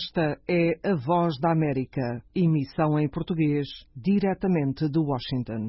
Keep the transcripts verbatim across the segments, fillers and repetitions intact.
Esta é a Voz da América, emissão em português, diretamente de Washington.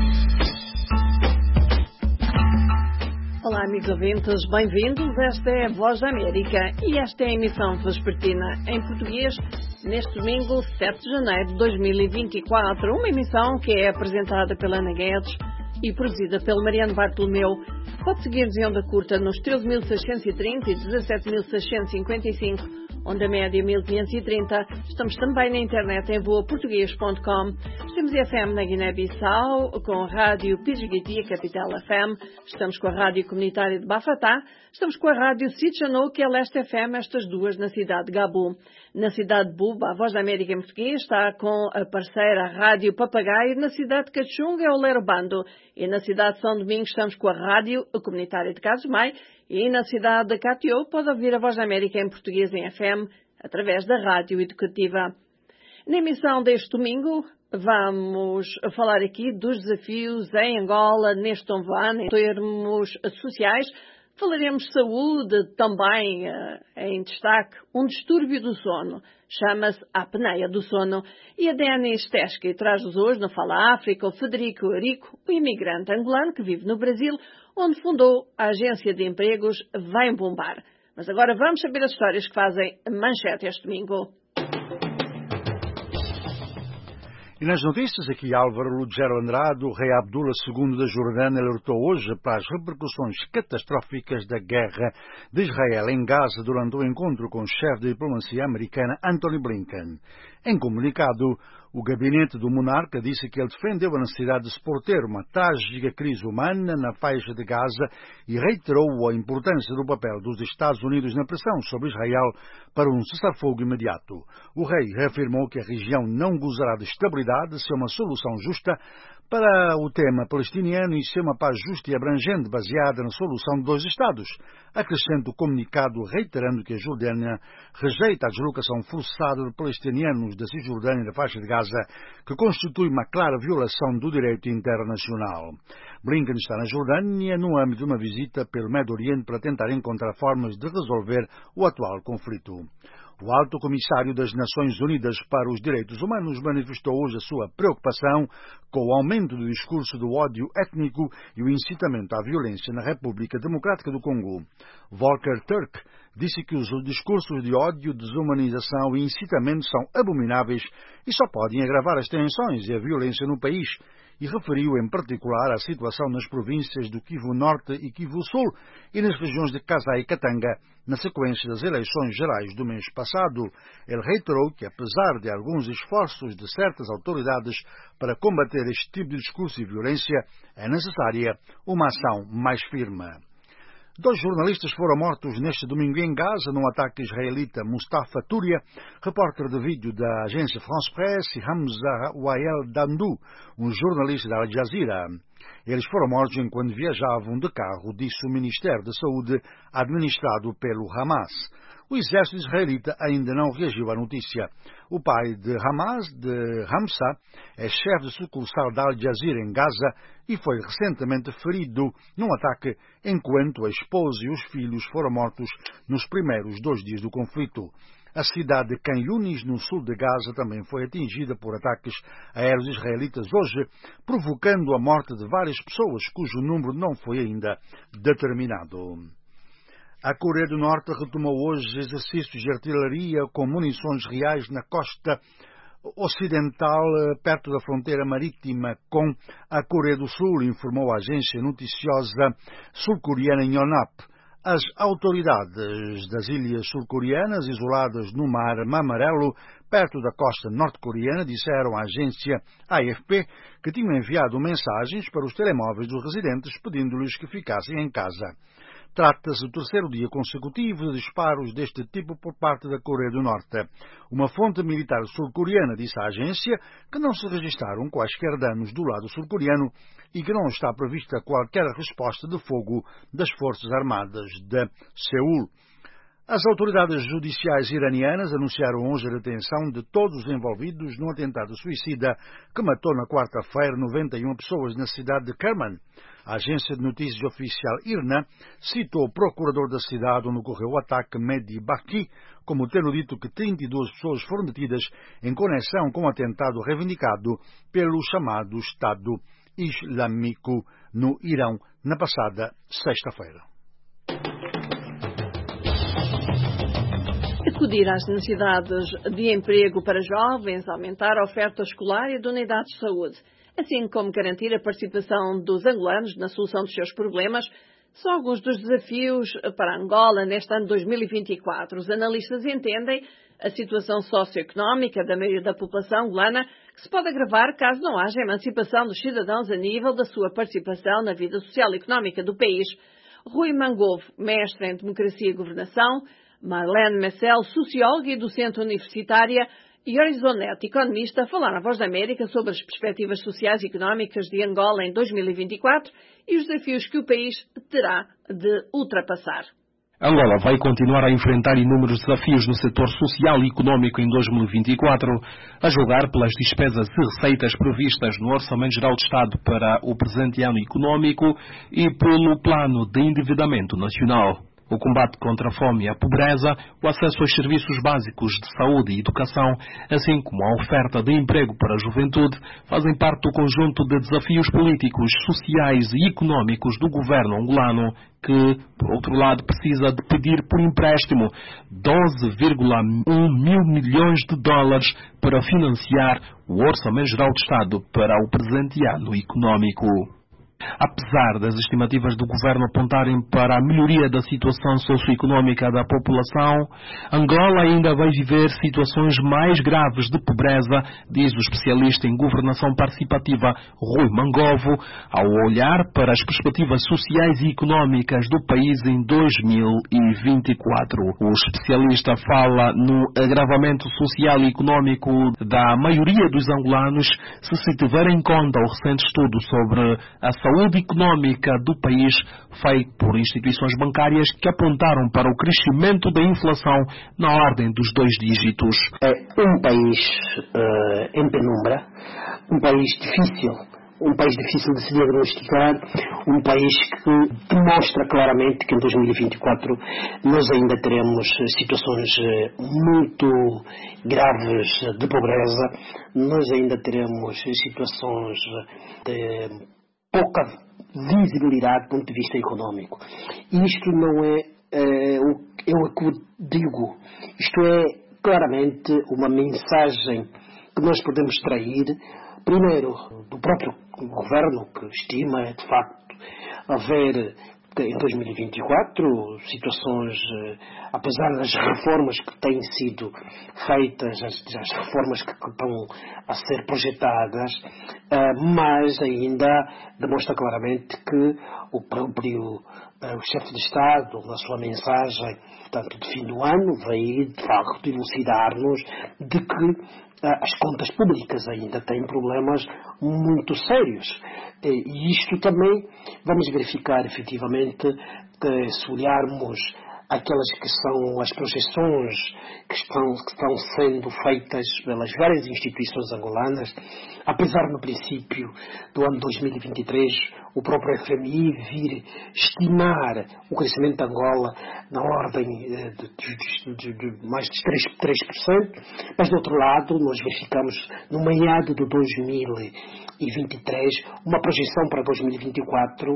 Olá, amigos ouvintes, bem-vindos. Esta é a Voz da América e esta é a emissão vespertina em português neste domingo, sete de janeiro de dois mil e vinte e quatro. Uma emissão que é apresentada pela Ana Guedes e produzida pelo Mariano Bartolomeu. Pode seguir-nos em onda curta nos treze mil seiscentos e trinta e dezassete mil seiscentos e cinquenta e cinco, onda média mil quinhentos e trinta. Estamos também na internet em voa português ponto com. Estamos em F M na Guiné-Bissau, com a Rádio Pijiguiti, a Capital F M. Estamos com a Rádio Comunitária de Bafatá. Estamos com a Rádio Sitchanou, que é Leste F M, estas duas na cidade de Gabu. Na cidade de Buba, a Voz da América em português está com a parceira Rádio Papagaio. Na cidade de Cachunga é o Lero Bando. E na cidade de São Domingos estamos com a Rádio Comunitária de Casumai. E na cidade de Catió pode ouvir a Voz da América em português em F M através da Rádio Educativa. Na emissão deste domingo vamos falar aqui dos desafios em Angola neste ano em termos sociais. Falaremos de saúde também, em destaque, um distúrbio do sono. Chama-se a apneia do sono. E a Denis Teschke traz-nos hoje, no Fala África, o Federico Arico, o imigrante angolano que vive no Brasil, onde fundou a agência de empregos Vem Bombar. Mas agora vamos saber as histórias que fazem manchete este domingo. E nas notícias, aqui Álvaro Lugero Andrade, o rei Abdullah segundo da Jordânia, alertou hoje para as repercussões catastróficas da guerra de Israel em Gaza durante o encontro com o chefe de diplomacia americana Antony Blinken. Em comunicado, o gabinete do monarca disse que ele defendeu a necessidade de se porter uma trágica crise humana na faixa de Gaza e reiterou a importância do papel dos Estados Unidos na pressão sobre Israel para um cessar-fogo imediato. O rei reafirmou que a região não gozará de estabilidade se uma solução justa para o tema palestiniano e se uma paz justa e abrangente baseada na solução de dois Estados. Acrescenta o comunicado reiterando que a Jordânia rejeita a deslocação forçada de palestinianos da Cisjordânia e da faixa de Gaza, que constitui uma clara violação do direito internacional. Blinken está na Jordânia no âmbito de uma visita pelo Médio Oriente para tentar encontrar formas de resolver o atual conflito. O Alto Comissário das Nações Unidas para os Direitos Humanos manifestou hoje a sua preocupação com o aumento do discurso do ódio étnico e o incitamento à violência na República Democrática do Congo. Volker Turk disse que os discursos de ódio, desumanização e incitamento são abomináveis e só podem agravar as tensões e a violência no país, e referiu em particular a situação nas províncias do Kivu Norte e Kivu Sul e nas regiões de Kasai e Katanga, na sequência das eleições gerais do mês passado. Ele reiterou que, apesar de alguns esforços de certas autoridades para combater este tipo de discurso e violência, é necessária uma ação mais firme. Dois jornalistas foram mortos neste domingo em Gaza num ataque israelita. Mustafa Turia, repórter de vídeo da agência France Presse, e Hamza Wael Dandu, um jornalista da Al Jazeera. Eles foram mortos enquanto viajavam de carro, disse o Ministério da Saúde, administrado pelo Hamas. O exército israelita ainda não reagiu à notícia. O pai de Hamas, de Hamza, é chefe de sucursal da Al Jazeera em Gaza e foi recentemente ferido num ataque enquanto a esposa e os filhos foram mortos nos primeiros dois dias do conflito. A cidade de Khan Yunis, no sul de Gaza, também foi atingida por ataques aéreos israelitas hoje, provocando a morte de várias pessoas, cujo número não foi ainda determinado. A Coreia do Norte retomou hoje exercícios de artilharia com munições reais na costa ocidental, perto da fronteira marítima com a Coreia do Sul, informou a agência noticiosa sul-coreana Yonhap. As autoridades das ilhas sul-coreanas, isoladas no Mar Amarelo, perto da costa norte-coreana, disseram à agência A F P que tinham enviado mensagens para os telemóveis dos residentes pedindo-lhes que ficassem em casa. Trata-se do terceiro dia consecutivo de disparos deste tipo por parte da Coreia do Norte. Uma fonte militar sul-coreana disse à agência que não se registaram quaisquer danos do lado sul-coreano e que não está prevista qualquer resposta de fogo das Forças Armadas de Seul. As autoridades judiciais iranianas anunciaram hoje a detenção de todos os envolvidos no atentado suicida que matou na quarta-feira noventa e uma pessoas na cidade de Kerman. A agência de notícias oficial I R N A citou o procurador da cidade onde ocorreu o ataque, Mehdi Baki, como tendo dito que trinta e duas pessoas foram detidas em conexão com o atentado reivindicado pelo chamado Estado Islâmico no Irão na passada sexta-feira. Acudir às necessidades de emprego para jovens, aumentar a oferta escolar e de unidades de saúde, assim como garantir a participação dos angolanos na solução dos seus problemas, são alguns dos desafios para Angola neste ano dois mil e vinte e quatro. Os analistas entendem a situação socioeconómica da maioria da população angolana que se pode agravar caso não haja emancipação dos cidadãos a nível da sua participação na vida social e económica do país. Rui Mangovo, mestre em Democracia e Governação, Marlene Messel, socióloga e docente universitária, e Horizonete, economista, falaram à Voz da América sobre as perspectivas sociais e económicas de Angola em dois mil e vinte e quatro e os desafios que o país terá de ultrapassar. Angola vai continuar a enfrentar inúmeros desafios no setor social e económico em dois mil e vinte e quatro, a julgar pelas despesas e receitas previstas no Orçamento Geral do Estado para o presente ano económico e pelo Plano de Endividamento Nacional. O combate contra a fome e a pobreza, o acesso aos serviços básicos de saúde e educação, assim como a oferta de emprego para a juventude, fazem parte do conjunto de desafios políticos, sociais e económicos do governo angolano, que, por outro lado, precisa de pedir por empréstimo doze vírgula um mil milhões de dólares para financiar o Orçamento Geral do Estado para o presente ano económico. Apesar das estimativas do governo apontarem para a melhoria da situação socioeconómica da população, Angola ainda vai viver situações mais graves de pobreza, diz o especialista em governação participativa Rui Mangovo, ao olhar para as perspectivas sociais e económicas do país em dois mil e vinte e quatro. O especialista fala no agravamento social e económico da maioria dos angolanos se se tiver em conta o recente estudo sobre a saúde saúde económica do país feito por instituições bancárias que apontaram para o crescimento da inflação na ordem dos dois dígitos. É um país uh, em penumbra, um país difícil, um país difícil de se diagnosticar, um país que demonstra claramente que em dois mil e vinte e quatro nós ainda teremos situações muito graves de pobreza, nós ainda teremos situações de pouca visibilidade do ponto de vista económico. Isto não é, é o que eu digo, isto é claramente uma mensagem que nós podemos extrair, primeiro, do próprio governo, que estima, de facto, haver em dois mil e vinte e quatro situações, apesar das reformas que têm sido feitas, as, as reformas que estão a ser projetadas, mas ainda demonstra claramente que o próprio o chefe de Estado, na sua mensagem, tanto de fim do ano, veio de facto elucidar-nos de que as contas públicas ainda têm problemas muito sérios. E isto também vamos verificar efetivamente que, se olharmos aquelas que são as projeções que estão, que estão sendo feitas pelas várias instituições angolanas, apesar no princípio do ano dois mil e vinte e três o próprio F M I vir estimar o crescimento de Angola na ordem de, de, de, de mais de três por cento, mas do outro lado nós verificamos no meado de dois mil e vinte e três uma projeção para dois mil e vinte e quatro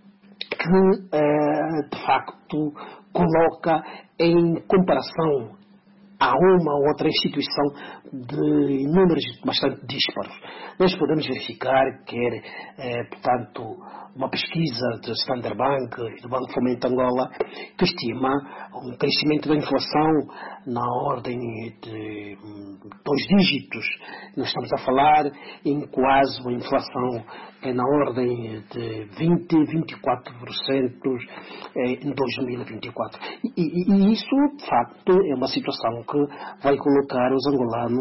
que de facto coloca em comparação a uma ou outra instituição de números bastante dísparos. Nós podemos verificar que é, portanto, uma pesquisa do Standard Bank e do Banco de Fomento de Angola que estima um crescimento da inflação na ordem de dois dígitos. Nós estamos a falar em quase uma inflação que é na ordem de vinte, vinte e quatro por cento em dois mil e vinte e quatro. E, e, e isso, de facto, é uma situação que vai colocar os angolanos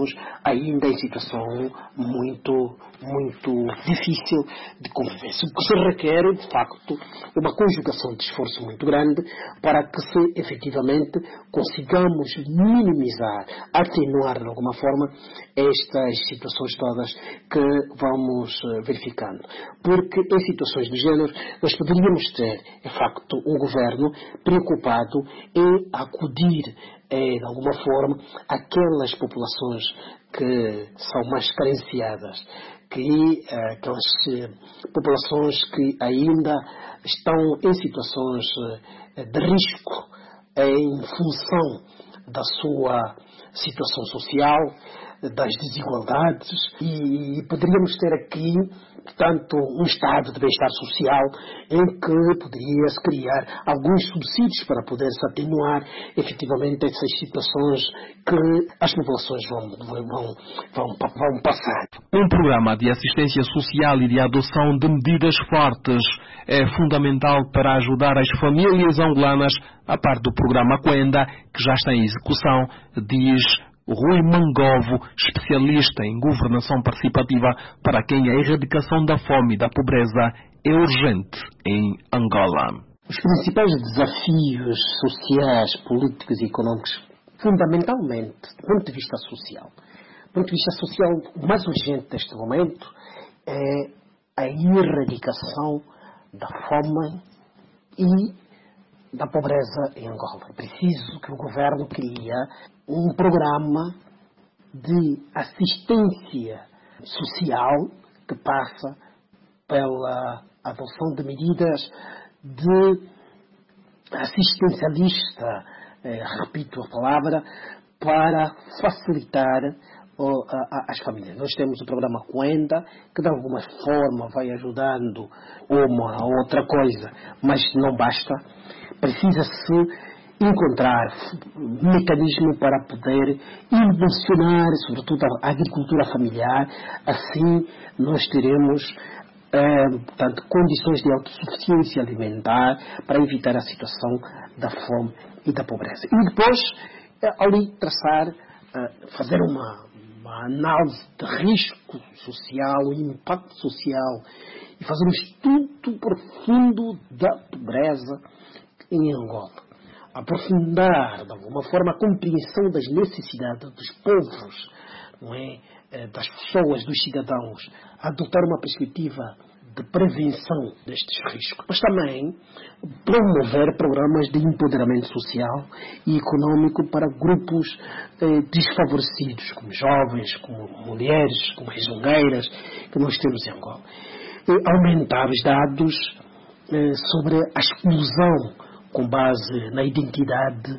estamos ainda em situação muito, muito difícil de convivência. O que se requer, de facto, uma conjugação de esforço muito grande para que se efetivamente consigamos minimizar, atenuar de alguma forma estas situações todas que vamos verificando. Porque em situações do género nós poderíamos ter, de facto, um governo preocupado em acudir É, de alguma forma, aquelas populações que são mais carenciadas, que uh, aquelas uh, populações que ainda estão em situações uh, de risco em função da sua situação social, das desigualdades, e, e poderíamos ter aqui, portanto, um estado de bem-estar social em que poderia-se criar alguns subsídios para poder-se atenuar efetivamente essas situações que as populações vão, vão, vão, vão passar. Um programa de assistência social e de adoção de medidas fortes é fundamental para ajudar as famílias angolanas, a par do programa Cuenda, que já está em execução, diz Rui Mangovo, especialista em governação participativa, para quem a erradicação da fome e da pobreza é urgente em Angola. Os principais desafios sociais, políticos e económicos, fundamentalmente, do ponto de vista social, do ponto de vista social, o mais urgente neste momento é a erradicação da fome e da pobreza em Angola. É preciso que o governo crie um programa de assistência social que passa pela adoção de medidas de assistencialista, eh, repito a palavra, para facilitar oh, a, a, as famílias. Nós temos o programa Cuenda, que de alguma forma vai ajudando uma ou outra coisa, mas não basta. Precisa-se encontrar mecanismo para poder impulsionar, sobretudo, a agricultura familiar. Assim, nós teremos, eh, portanto, condições de autossuficiência alimentar para evitar a situação da fome e da pobreza. E depois, eh, ali, traçar, eh, fazer uma, uma análise de risco social, o impacto social, e fazer um estudo profundo da pobreza em Angola, aprofundar de alguma forma a compreensão das necessidades dos povos, não é? Das pessoas, dos cidadãos, adotar uma perspectiva de prevenção destes riscos, mas também promover programas de empoderamento social e econômico para grupos eh, desfavorecidos, como jovens, como mulheres, como resmungueiras, que nós temos em Angola. E aumentar os dados eh, sobre a exclusão com base na identidade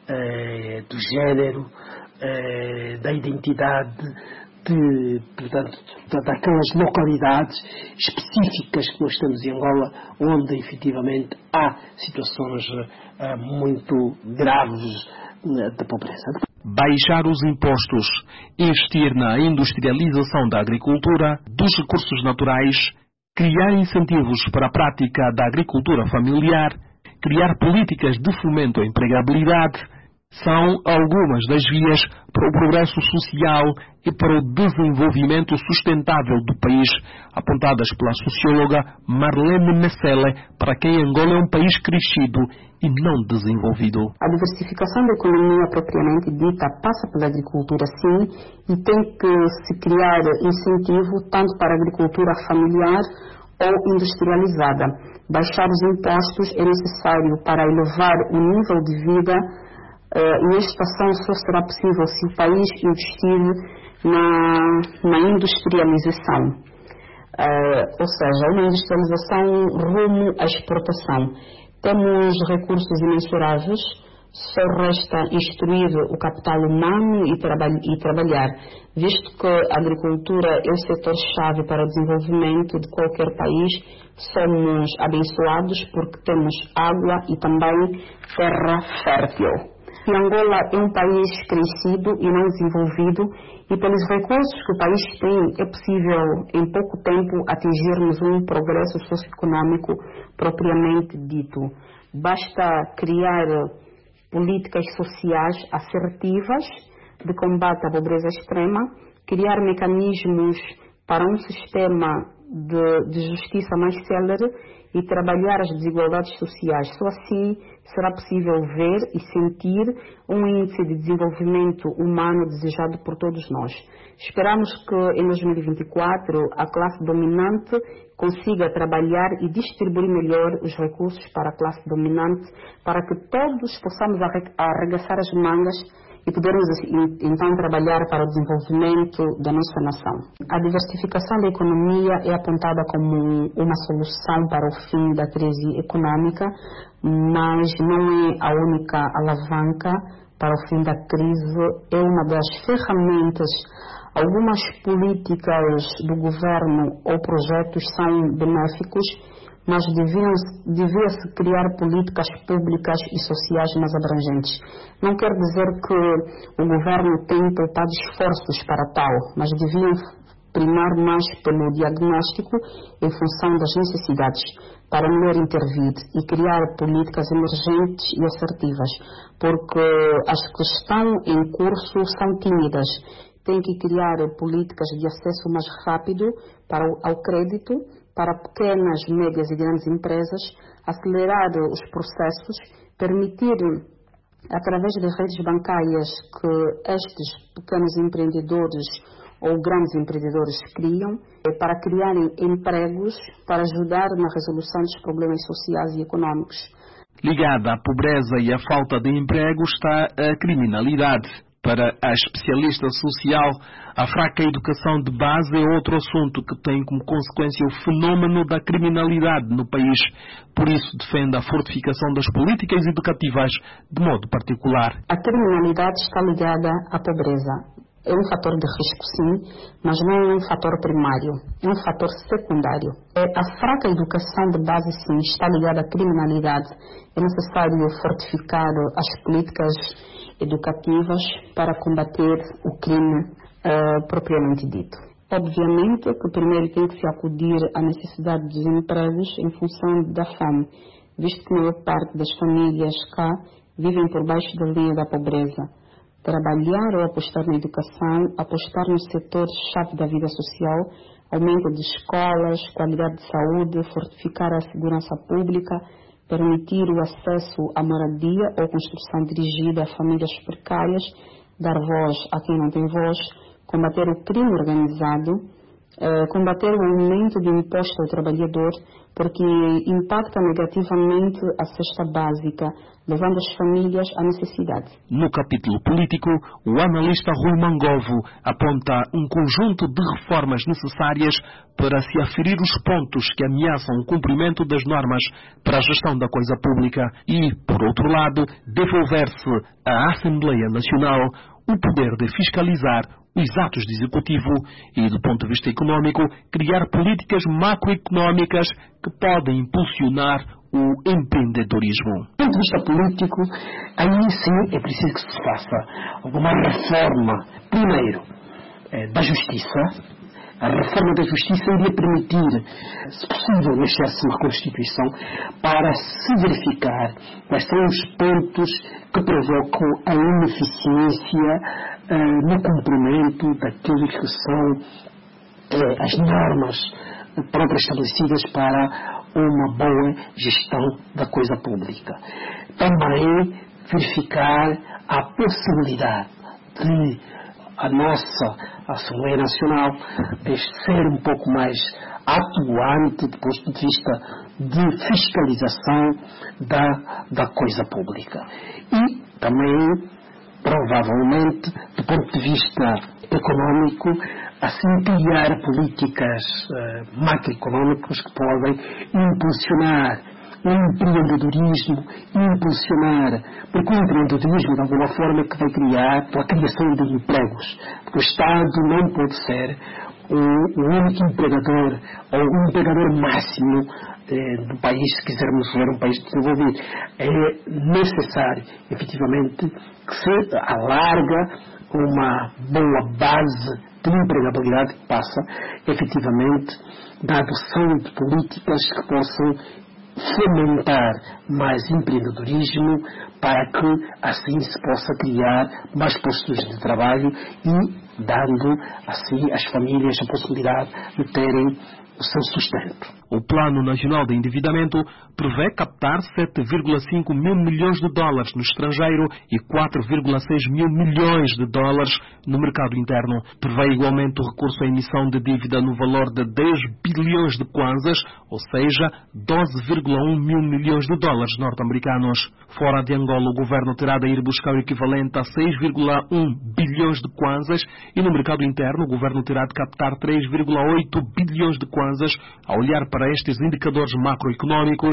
eh, do género, eh, da identidade de, portanto, daquelas localidades específicas que nós temos em Angola, onde efetivamente há situações eh, muito graves eh, de pobreza. Baixar os impostos, investir na industrialização da agricultura, dos recursos naturais, criar incentivos para a prática da agricultura familiar, criar políticas de fomento à empregabilidade, são algumas das vias para o progresso social e para o desenvolvimento sustentável do país, apontadas pela socióloga Marlene Messele, para quem Angola é um país crescido e não desenvolvido. A diversificação da economia propriamente dita passa pela agricultura, sim, e tem que se criar incentivo tanto para a agricultura familiar ou industrializada. Baixar os impostos é necessário para elevar o nível de vida, uh, e esta situação só será possível se o país investir na, na industrialização. Uh, ou seja, uma industrialização rumo à exportação. Temos recursos imensuráveis, só resta instruir o capital humano e, traba e trabalhar, visto que a agricultura é o setor-chave para o desenvolvimento de qualquer país. Somos abençoados porque temos água e também terra fértil. E Angola é um país crescido e não desenvolvido, e pelos recursos que o país tem, é possível em pouco tempo atingirmos um progresso socioeconômico propriamente dito. Basta criar políticas sociais assertivas, de combate à pobreza extrema, criar mecanismos para um sistema de, de justiça mais célere e trabalhar as desigualdades sociais. Só assim será possível ver e sentir um índice de desenvolvimento humano desejado por todos nós. Esperamos que em dois mil e vinte e quatro a classe dominante consiga trabalhar e distribuir melhor os recursos para a classe dominante, para que todos possamos arregaçar as mangas e podermos então trabalhar para o desenvolvimento da nossa nação. A diversificação da economia é apontada como uma solução para o fim da crise econômica, mas não é a única alavanca para o fim da crise, é uma das ferramentas. Algumas políticas do governo ou projetos são benéficos, mas devia-se criar políticas públicas e sociais mais abrangentes. Não quer dizer que o governo tenha poupado esforços para tal, mas deviam primar mais pelo diagnóstico em função das necessidades, para melhor intervir e criar políticas emergentes e assertivas, porque as que estão em curso são tímidas. Tem que criar políticas de acesso mais rápido para o, ao crédito, para pequenas, médias e grandes empresas, acelerar os processos, permitir, através de redes bancárias, que estes pequenos empreendedores ou grandes empreendedores criam, para criarem empregos, para ajudar na resolução dos problemas sociais e econômicos. Ligada à pobreza e à falta de emprego está a criminalidade. Para a especialista social, a fraca educação de base é outro assunto que tem como consequência o fenómeno da criminalidade no país. Por isso, defende a fortificação das políticas educativas de modo particular. A criminalidade está ligada à pobreza. É um fator de risco, sim, mas não é um fator primário, é um fator secundário. A fraca educação de base, sim, está ligada à criminalidade. É necessário fortificar as políticas educativas para combater o crime uh, propriamente dito. Obviamente que primeiro tem que se acudir à necessidade dos empregos em função da fome, visto que a maior parte das famílias cá vivem por baixo da linha da pobreza. Trabalhar ou apostar na educação, apostar nos setores-chave da vida social, aumento de escolas, qualidade de saúde, fortificar a segurança pública, permitir o acesso à moradia ou construção dirigida a famílias precárias, dar voz a quem não tem voz, combater o crime organizado, eh, combater o aumento do imposto ao trabalhador, porque impacta negativamente a cesta básica, levando as famílias à necessidade. No capítulo político, o analista Rui Mangovo aponta um conjunto de reformas necessárias para se aferir os pontos que ameaçam o cumprimento das normas para a gestão da coisa pública e, por outro lado, devolver-se à Assembleia Nacional o poder de fiscalizar os atos do Executivo e, do ponto de vista económico, criar políticas macroeconómicas que podem impulsionar o empreendedorismo. Do ponto de vista político, aí sim é preciso que se faça alguma reforma, primeiro, da justiça. A reforma da justiça iria permitir, se possível, mexer-se na Constituição para se verificar quais são os pontos que provocam a ineficiência uh, no cumprimento daquilo que são uh, as normas próprias estabelecidas para uma boa gestão da coisa pública. Também verificar a possibilidade de a nossa Assembleia Nacional ser um pouco mais atuante do ponto de vista de fiscalização da, da coisa pública. E também, provavelmente, do ponto de vista económico, assim criar políticas uh, macroeconómicas que podem impulsionar o empreendedorismo, impulsionar, porque o empreendedorismo de alguma forma que vai criar a criação de empregos, porque o Estado não pode ser o, o único empregador ou o empregador máximo eh, do país, se quisermos ver um país desenvolvido. É necessário, efetivamente, que se alarga uma boa base de empregabilidade que passa, efetivamente, da adoção de políticas que possam fomentar mais empreendedorismo para que assim se possa criar mais postos de trabalho e dando assim às famílias a possibilidade de terem o seu sustento. O Plano Nacional de Endividamento prevê captar sete vírgula cinco mil milhões de dólares no estrangeiro e quatro vírgula seis mil milhões de dólares no mercado interno. Prevê igualmente o recurso à emissão de dívida no valor de dez bilhões de kwanzas, ou seja, doze vírgula um mil milhões de dólares norte-americanos. Fora de Angola, o governo terá de ir buscar o equivalente a seis vírgula um bilhões de kwanzas e no mercado interno o governo terá de captar três vírgula oito bilhões de kwanzas. A olhar para estes indicadores macroeconómicos,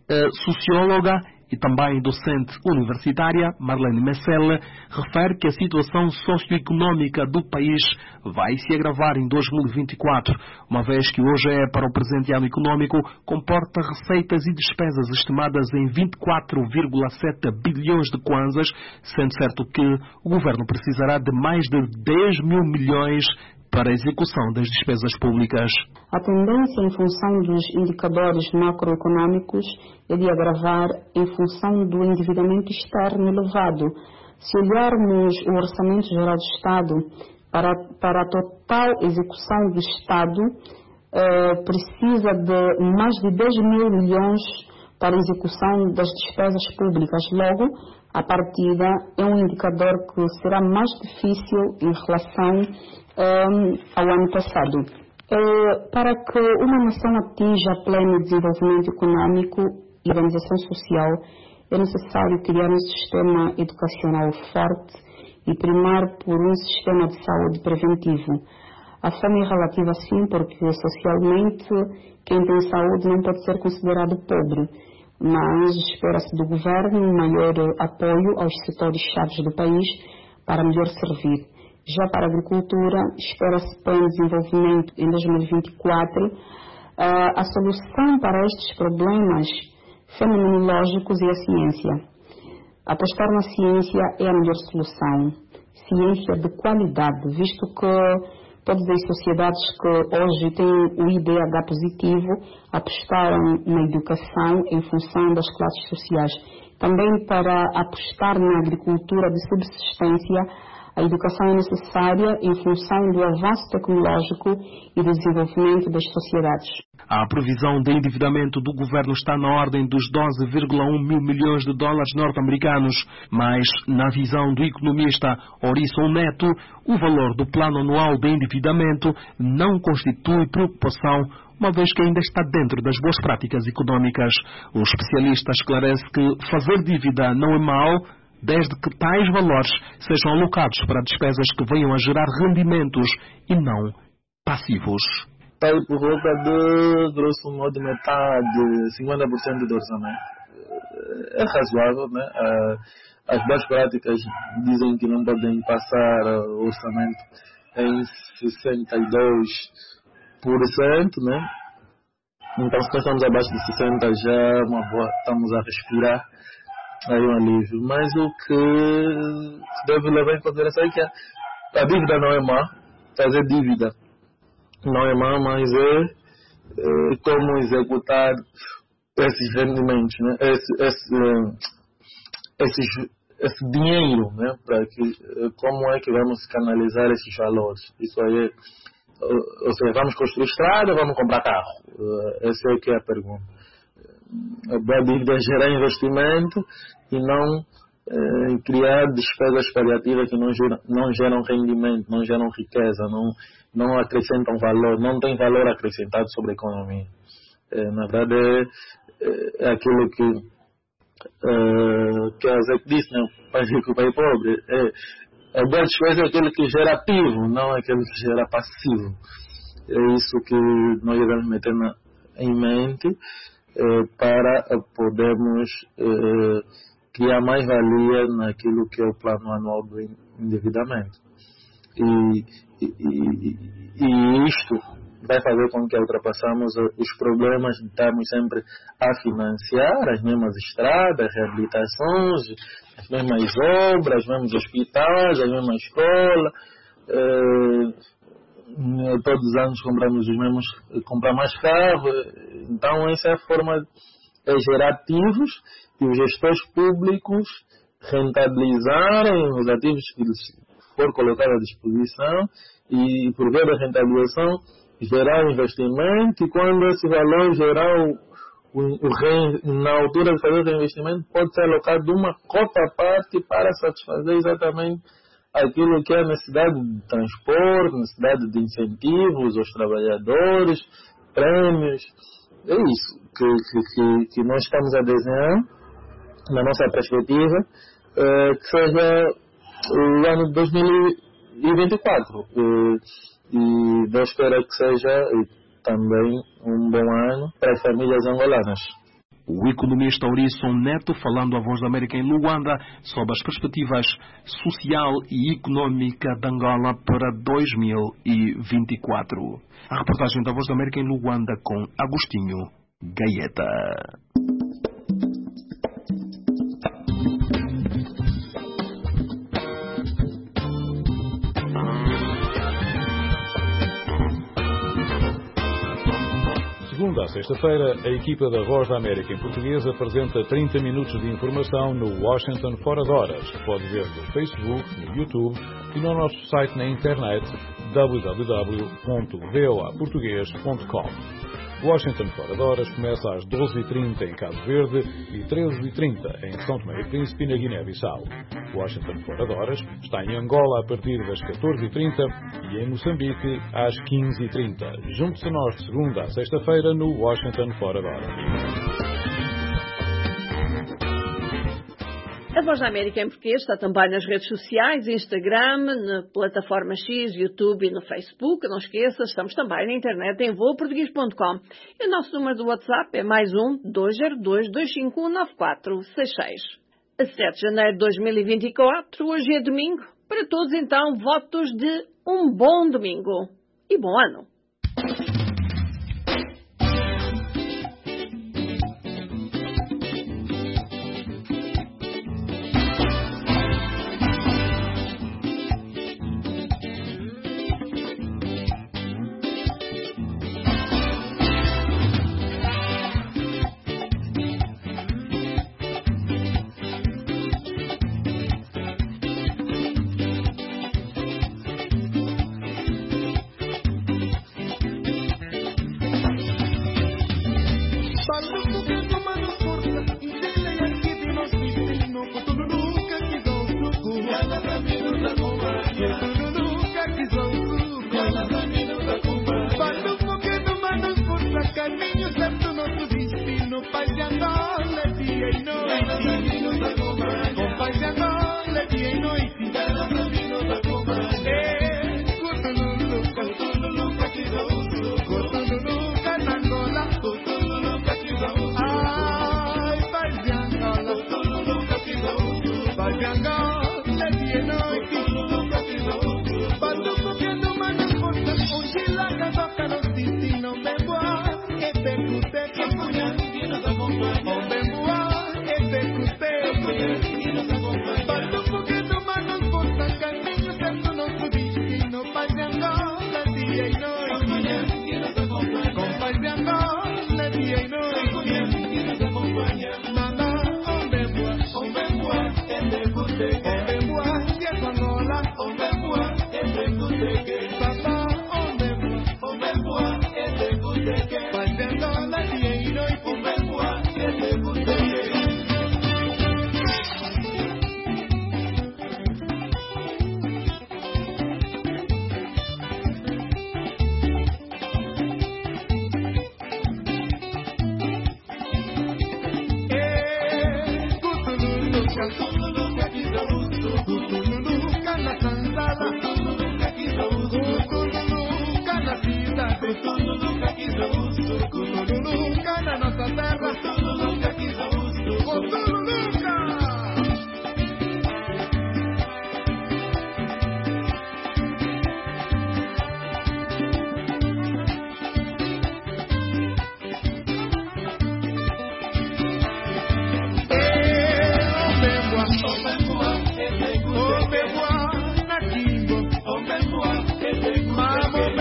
a socióloga e também docente universitária, Marlene Messel, refere que a situação socioeconómica do país vai se agravar em dois mil e vinte e quatro, uma vez que hoje é para o presente ano económico, comporta receitas e despesas estimadas em vinte e quatro vírgula sete bilhões de kwanzas, sendo certo que o governo precisará de mais de dez mil milhões para a execução das despesas públicas. A tendência em função dos indicadores macroeconômicos é de agravar em função do endividamento externo elevado. Se olharmos o Orçamento Geral do Estado, para, para a total execução do Estado, eh, precisa de mais de dez mil milhões para a execução das despesas públicas. Logo, a partida é um indicador que será mais difícil em relação Um, ao ano passado. Uh, para que uma nação atinja pleno desenvolvimento econômico e organização social, é necessário criar um sistema educacional forte e primar por um sistema de saúde preventivo. A fome é relativa sim, porque socialmente quem tem saúde não pode ser considerado pobre, mas espera-se do governo um maior apoio aos setores-chave do país para melhor servir. Já para a agricultura, espera-se pleno desenvolvimento em dois mil e vinte e quatro. Uh, a solução para estes problemas fenomenológicos é a ciência. Apostar na ciência é a melhor solução. Ciência de qualidade, visto que todas as sociedades que hoje têm o I D H positivo apostaram na educação em função das classes sociais. Também para apostar na agricultura de subsistência, a educação é necessária em função do avanço tecnológico e do desenvolvimento das sociedades. A previsão de endividamento do governo está na ordem dos doze vírgula um mil milhões de dólares norte-americanos, mas, na visão do economista Orisson Neto, o valor do plano anual de endividamento não constitui preocupação, uma vez que ainda está dentro das boas práticas econômicas. O especialista esclarece que fazer dívida não é mau, desde que tais valores sejam alocados para despesas que venham a gerar rendimentos e não passivos. Está aí por volta de, grosso modo, metade, cinquenta por cento do orçamento. É razoável, né? As boas práticas dizem que não podem passar o orçamento em sessenta e dois por cento, né? Então, se nós estamos abaixo de sessenta por cento, já é uma boa, estamos a respirar. Aí um alívio. Mas o que se deve levar em consideração é que a, a dívida não é má, fazer dívida não é má, mas é, é como executar esses rendimentos, né? esse, esse, esse, esse dinheiro, né? Para que, como é que vamos canalizar esses valores? Isso aí é, ou seja, vamos construir estrada ou vamos comprar carro? Essa é que é a pergunta. A boa dívida é gerar investimento e não eh, criar despesas paliativas que não geram, não geram rendimento, não geram riqueza, não, não acrescentam valor, não tem valor acrescentado sobre a economia. Eh, na verdade é, é aquilo que, eh, que a Zé disse, né? O pai rico, o pai pobre. É, a boa despesa é aquele que gera ativo, não aquele que gera passivo. É isso que nós devemos meter na, em mente. Eh, para eh, podermos eh, criar mais valia naquilo que é o plano anual do endividamento. E, e, e, e isto vai fazer com que ultrapassamos os problemas de estarmos sempre a financiar as mesmas estradas, reabilitações, as mesmas obras, os mesmos hospitais, as mesmas escolas. Eh, todos os anos compramos os mesmos, comprar mais carros. Então essa é a forma é gerar ativos e os gestores públicos rentabilizarem os ativos que for colocado à disposição e, por via da rentabilização, gerar investimento, e quando esse valor gerar o, o, o re, na altura de fazer o investimento, pode ser alocado uma cota à parte para satisfazer exatamente aquilo que é a necessidade de transporte, necessidade de incentivos aos trabalhadores, prêmios. É isso que, que, que nós estamos a desenhar na nossa perspectiva, eh, que seja o ano de dois mil e vinte e quatro. Eh, e Deus espera que seja também um bom ano para as famílias angolanas. O economista Orisson Neto, falando à Voz da América em Luanda, sobre as perspectivas social e económica de Angola para dois mil e vinte e quatro. A reportagem da Voz da América em Luanda com Agostinho Gaeta. Segunda a sexta-feira, a equipa da Voz da América em português apresenta trinta minutos de informação no Washington Fora de Horas, que pode ver no Facebook, no YouTube e no nosso site na internet w w w ponto v o a português ponto com. Washington Fora de Horas começa às doze e trinta em Cabo Verde e treze e trinta em São Tomé e Príncipe, na Guiné-Bissau. Washington Fora de Horas está em Angola a partir das catorze e trinta e em Moçambique às quinze e trinta. Junte-se a nós de segunda a sexta-feira no Washington Fora de Horas. A Voz da América em português está também nas redes sociais, Instagram, na plataforma X, YouTube e no Facebook. Não esqueça, estamos também na internet em voo português ponto com. E o nosso número do WhatsApp é mais um dois zero dois, dois cinco um, nove quatro seis seis. A sete de janeiro de dois mil e vinte e quatro, hoje é domingo. Para todos, então, votos de um bom domingo e bom ano.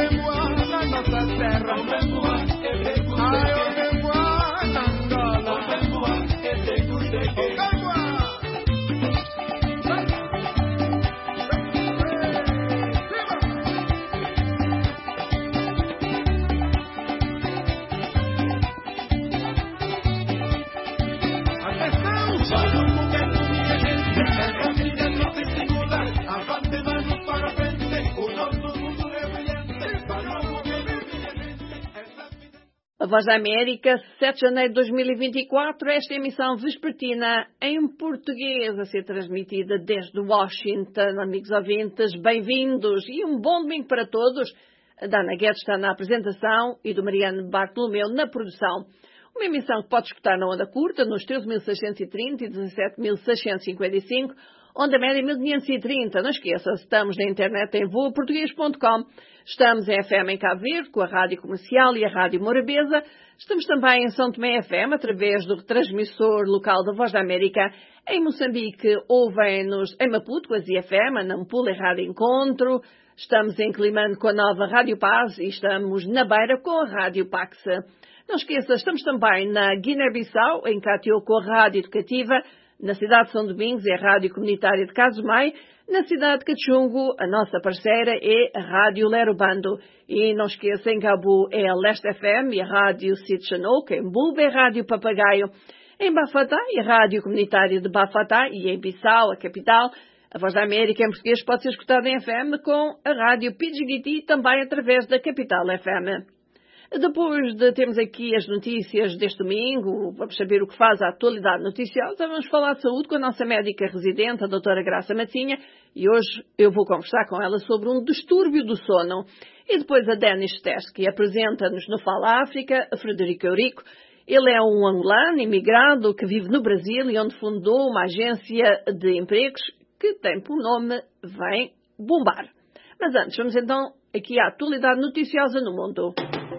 Terra, ai, o meu Angola. Voz da América, sete de janeiro de dois mil e vinte e quatro, esta emissão vespertina em português a ser transmitida desde Washington. Amigos ouvintes, bem-vindos e um bom domingo para todos. A Dana Guedes está na apresentação e do Mariano Bartolomeu na produção. Uma emissão que pode escutar na onda curta, nos treze mil seiscentos e trinta e dezassete mil seiscentos e cinquenta e cinco, onda média mil quinhentos e trinta. Não esqueça, estamos na internet em voa português ponto com. Estamos em F M em Cabo Verde, com a Rádio Comercial e a Rádio Morabeza. Estamos também em São Tomé F M, através do transmissor local da Voz da América. Em Moçambique, ouvem-nos em Maputo, com a Z F M, a Nampula e Rádio Encontro. Estamos em Climane com a nova Rádio Paz e estamos na Beira com a Rádio Pax. Não esqueça, estamos também na Guiné-Bissau, em Catió com a Rádio Educativa. Na cidade de São Domingos é a Rádio Comunitária de Casumai. Na cidade de Cachungo, a nossa parceira é a Rádio Lerubando. E não esqueça, em Gabu é a Leste F M e a Rádio Sitchanouk. Em Bulba é a Rádio Papagaio. Em Bafatá é a Rádio Comunitária de Bafatá. E em Bissau, a capital, a Voz da América em português pode ser escutada em F M com a Rádio Pidgiti, também através da capital F M. Depois de termos aqui as notícias deste domingo, vamos saber o que faz a atualidade noticiosa, vamos falar de saúde com a nossa médica residente, a doutora Graça Matinha, e hoje eu vou conversar com ela sobre um distúrbio do sono. E depois a Denis Teskey apresenta-nos no Fala África a Frederico Eurico. Ele é um angolano imigrado que vive no Brasil e onde fundou uma agência de empregos que tem por nome Vem Bombar. Mas antes, vamos então aqui à atualidade noticiosa no mundo.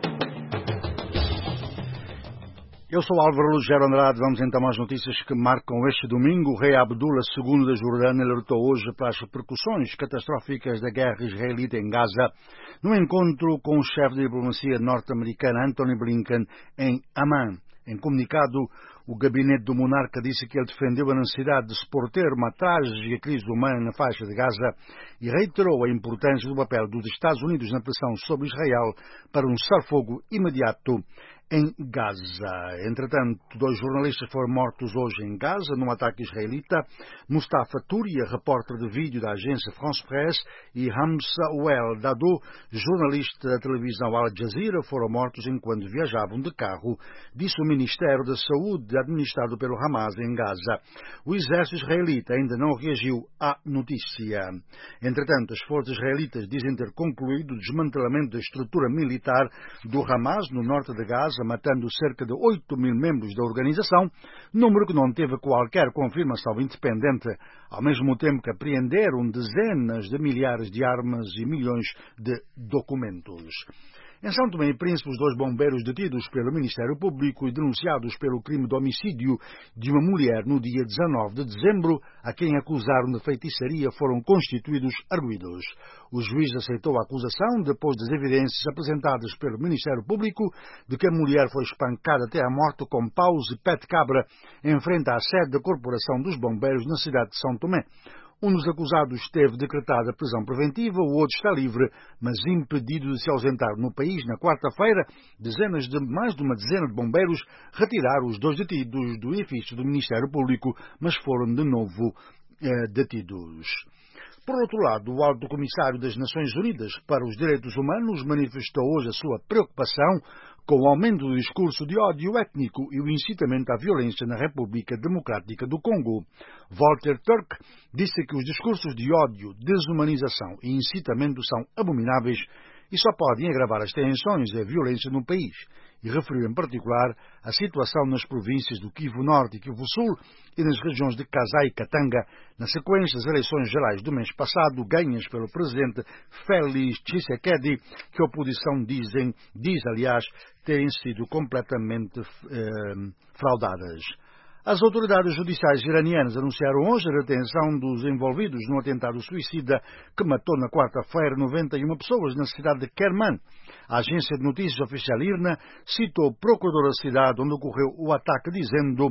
Eu sou Álvaro Lugero Andrade. Vamos então às notícias que marcam este domingo. O rei Abdullah segundo da Jordânia alertou hoje para as repercussões catastróficas da guerra israelita em Gaza, no encontro com o chefe de diplomacia norte-americana Antony Blinken em Amman. Em comunicado, o gabinete do monarca disse que ele defendeu a necessidade de se pôr termo à trágica crise humana na faixa de Gaza e reiterou a importância do papel dos Estados Unidos na pressão sobre Israel para um cessar-fogo imediato em Gaza. Entretanto, dois jornalistas foram mortos hoje em Gaza num ataque israelita. Mustafa Touria, repórter de vídeo da agência France Presse, e Hamza Ouel Dadou, jornalista da televisão Al Jazeera, foram mortos enquanto viajavam de carro, disse o Ministério da Saúde administrado pelo Hamas em Gaza. O exército israelita ainda não reagiu à notícia. Entretanto, as forças israelitas dizem ter concluído o desmantelamento da estrutura militar do Hamas no norte de Gaza, matando cerca de oito mil membros da organização, número que não teve qualquer confirmação independente, ao mesmo tempo que apreenderam dezenas de milhares de armas e milhões de documentos. Em São Tomé e Príncipe, os dois bombeiros detidos pelo Ministério Público e denunciados pelo crime de homicídio de uma mulher no dia dezanove de dezembro, a quem acusaram de feitiçaria, foram constituídos arguidos. O juiz aceitou a acusação depois das evidências apresentadas pelo Ministério Público de que a mulher foi espancada até a morte com paus e pé de cabra em frente à sede da Corporação dos Bombeiros na cidade de São Tomé. Um dos acusados teve decretada prisão preventiva, o outro está livre, mas impedido de se ausentar no país. Na quarta-feira, dezenas de, mais de uma dezena de bombeiros retiraram os dois detidos do edifício do Ministério Público, mas foram de novo eh, detidos. Por outro lado, o Alto Comissário das Nações Unidas para os Direitos Humanos manifestou hoje a sua preocupação com o aumento do discurso de ódio étnico e o incitamento à violência na República Democrática do Congo. Volker Turk disse que os discursos de ódio, desumanização e incitamento são abomináveis e só podem agravar as tensões e a violência no país, e referiu em particular a situação nas províncias do Kivu Norte e Kivu Sul e nas regiões de Kasai e Katanga, na sequência das eleições gerais do mês passado, ganhas pelo presidente Félix Tshisekedi, que a oposição dizem, diz, aliás, terem sido completamente eh, fraudadas. As autoridades judiciais iranianas anunciaram hoje a detenção dos envolvidos no atentado suicida que matou na quarta-feira noventa e uma pessoas na cidade de Kerman. A agência de notícias oficial I R N A citou o procurador da cidade onde ocorreu o ataque, dizendo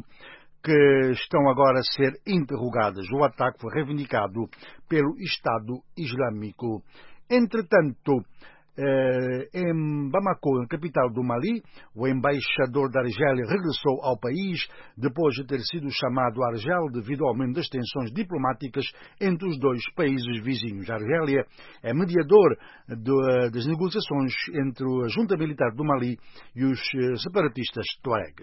que estão agora a ser interrogadas. O ataque foi reivindicado pelo Estado Islâmico. Entretanto, Em Bamako, capital do Mali, o embaixador da Argélia regressou ao país depois de ter sido chamado a Argel devido ao aumento das tensões diplomáticas entre os dois países vizinhos. A Argélia é mediador de, das negociações entre a junta militar do Mali e os separatistas tuaregs.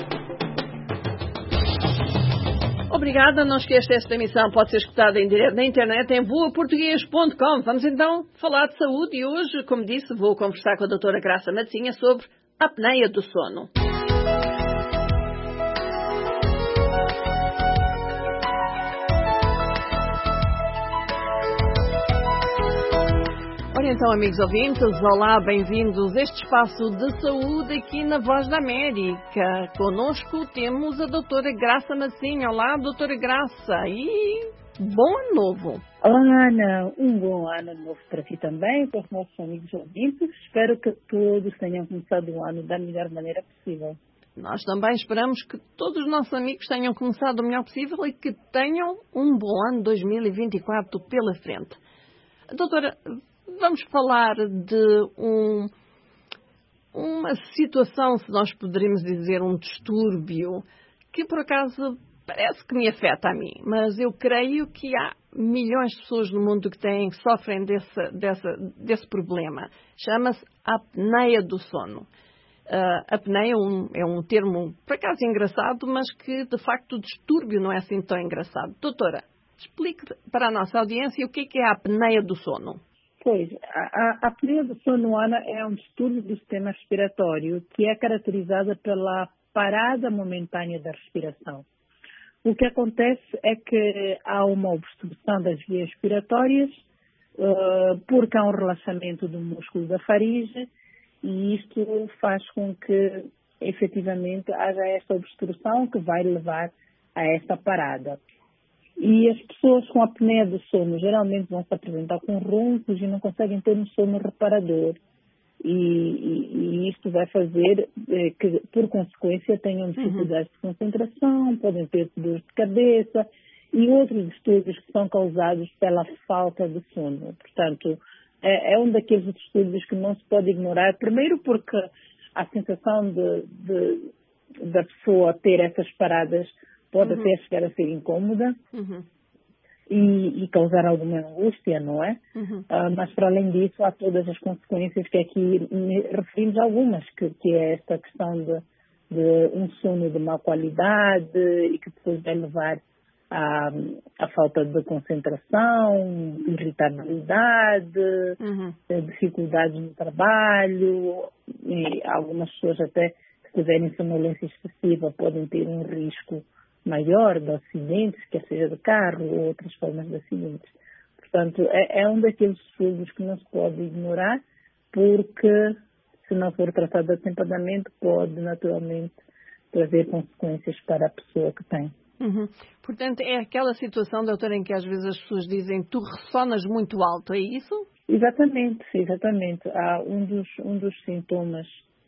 Obrigada, não esqueça, esta emissão pode ser escutada em direto na internet em voa português ponto com. Vamos então falar de saúde e hoje, como disse, vou conversar com a doutora Graça Matzinha sobre a apneia do sono. Ora então, amigos ouvintes, olá, bem-vindos a este espaço de saúde aqui na Voz da América. Conosco temos a doutora Graça Matzinha. Olá, doutora Graça, e bom ano novo. Olá, Ana, um bom ano novo para ti também, para os nossos amigos ouvintes. Espero que todos tenham começado o ano da melhor maneira possível. Nós também esperamos que todos os nossos amigos tenham começado o melhor possível e que tenham um bom ano dois mil e vinte e quatro pela frente. Doutora, vamos falar de um, uma situação, se nós poderíamos dizer, um distúrbio, que por acaso parece que me afeta a mim, mas eu creio que há milhões de pessoas no mundo que têm, que sofrem desse, desse, desse problema. Chama-se apneia do sono. Uh, apneia é um, é um termo, por acaso, engraçado, mas que, de facto, o distúrbio não é assim tão engraçado. Doutora, explique para a nossa audiência o que é, que é a apneia do sono. Pois, a, a apneia do sono, Ana, é um distúrbio do sistema respiratório que é caracterizada pela parada momentânea da respiração. O que acontece é que há uma obstrução das vias respiratórias, uh, porque há um relaxamento do músculo da faringe, e isto faz com que, efetivamente, haja esta obstrução que vai levar a esta parada. E as pessoas com apneia do sono geralmente vão se apresentar com roncos e não conseguem ter um sono reparador. E, e, e isto vai fazer eh, que, por consequência, tenham dificuldades uhum. de concentração, podem ter dor de cabeça e outros distúrbios que são causados pela falta de sono. Portanto, é, é um daqueles distúrbios que não se pode ignorar. Primeiro porque a sensação de, de, da pessoa ter essas paradas pode uhum. até chegar a ser incômoda uhum. e, e causar alguma angústia, não é? Uhum. Uh, mas, para além disso, há todas as consequências que aqui referimos algumas, que, que é esta questão de, de um sono de má qualidade e que depois vai levar à, à falta de concentração, irritabilidade, uhum. dificuldades no trabalho, e algumas pessoas até, se tiverem sonolência excessiva, podem ter um risco maior de acidentes, quer seja de carro ou outras formas de acidentes. Portanto, é, é um daqueles estudos que não se pode ignorar, porque se não for tratado atempadamente, pode naturalmente trazer consequências para a pessoa que tem. Uhum. Portanto, é aquela situação, doutora, em que às vezes as pessoas dizem tu ressonas muito alto, é isso? Exatamente, exatamente. Há um dos, um dos sintomas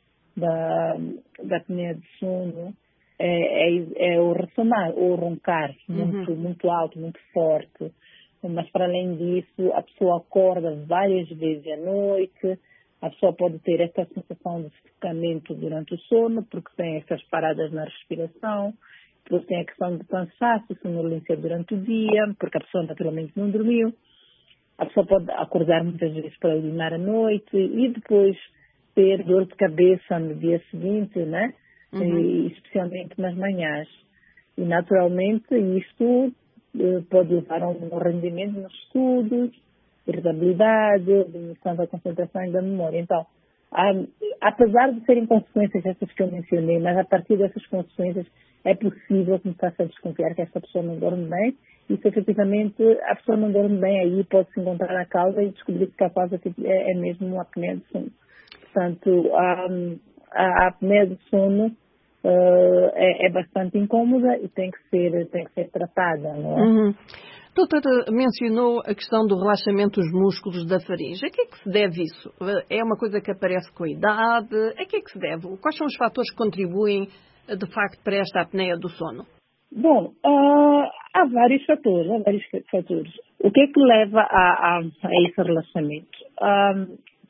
da, da apneia de sono É, é, é o ressonar, ou roncar muito, uhum. muito alto, muito forte. Mas, para além disso, a pessoa acorda várias vezes à noite, a pessoa pode ter esta sensação de sufocamento durante o sono, porque tem essas paradas na respiração, depois tem a questão de cansaço, sonolência durante o dia, porque a pessoa naturalmente não dormiu. A pessoa pode acordar muitas vezes para urinar à noite e depois ter dor de cabeça no dia seguinte, né? Uhum. E, especialmente nas manhãs. E, naturalmente, isto eh, pode levar a um rendimento nos estudos, irritabilidade, diminuição da concentração e da memória. Então, há, apesar de serem consequências essas que eu mencionei, mas a partir dessas consequências é possível começar a desconfiar que essa pessoa não dorme bem, e se efetivamente a pessoa não dorme bem, aí pode-se encontrar a causa e descobrir que a causa é, é mesmo uma apneia de sono. Portanto, a, a apneia de sono Uh, é, é bastante incômoda e tem que ser, tem que ser tratada, não é? Uhum. Doutora, mencionou a questão do relaxamento dos músculos da faringe. A que é que se deve isso? É uma coisa que aparece com a idade? A que é que se deve? Quais são os fatores que contribuem, de facto, para esta apneia do sono? Bom, uh, há vários fatores, há vários fatores. O que é que leva a, a, a esse relaxamento? Uh,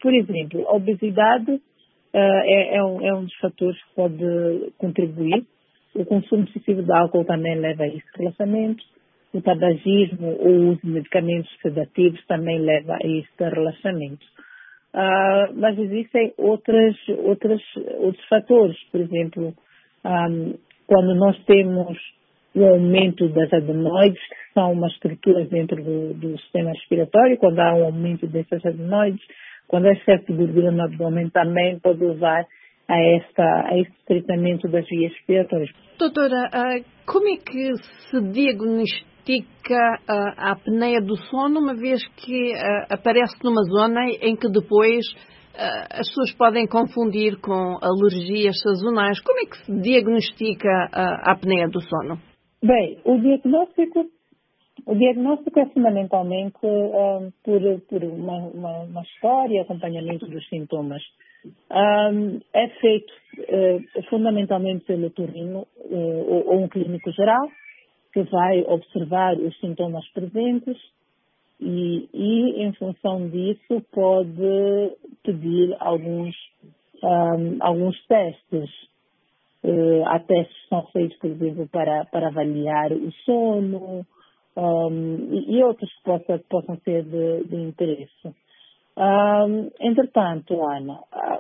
Por exemplo, a obesidade uh, é, é, um, é um dos fatores que pode contribuir. O consumo excessivo de álcool também leva a esse relaxamento. O tabagismo ou o uso de medicamentos sedativos também leva a este relaxamento. Uh, mas existem outras, outras, outros fatores. Por exemplo, um, quando nós temos o aumento das adenoides, que são umas estruturas dentro do, do sistema respiratório, quando há um aumento dessas adenoides, quando há excesso de gordura no abdômen, também pode levar a, esta, a este tratamento das vias respiratórias. Doutora, como é que se diagnostica a apneia do sono, uma vez que aparece numa zona em que depois as pessoas podem confundir com alergias sazonais? Como é que se diagnostica a apneia do sono? Bem, o diagnóstico, o diagnóstico é fundamentalmente um, por, por uma, uma, uma história, acompanhamento dos sintomas. Um, é feito uh, fundamentalmente pelo otorrino uh, ou, ou um clínico geral, que vai observar os sintomas presentes e, e em função disso, pode pedir alguns, um, alguns testes. Uh, há testes que são feitos, por exemplo, para, para avaliar o sono um, e, e outros que possa, possam ser de, de interesse. Um, entretanto, Ana, a,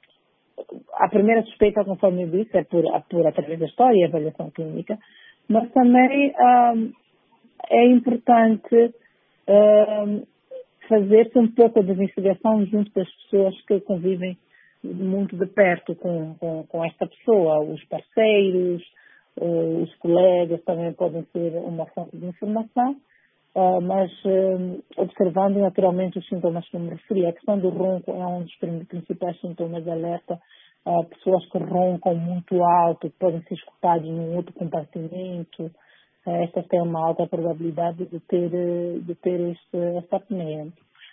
a primeira suspeita, conforme eu disse, é por, por através da história e avaliação clínica, mas também um, é importante um, fazer-se um pouco de investigação junto das pessoas que convivem muito de perto com, com, com esta pessoa. Os parceiros, uh, os colegas também podem ser uma fonte de informação, uh, mas uh, observando naturalmente os sintomas que me referi. A questão do ronco é um dos principais sintomas de alerta. Uh, pessoas que roncam muito alto, que podem ser escutados num outro compartimento, uh, estas têm uma alta probabilidade de ter, de ter este, esta apneia.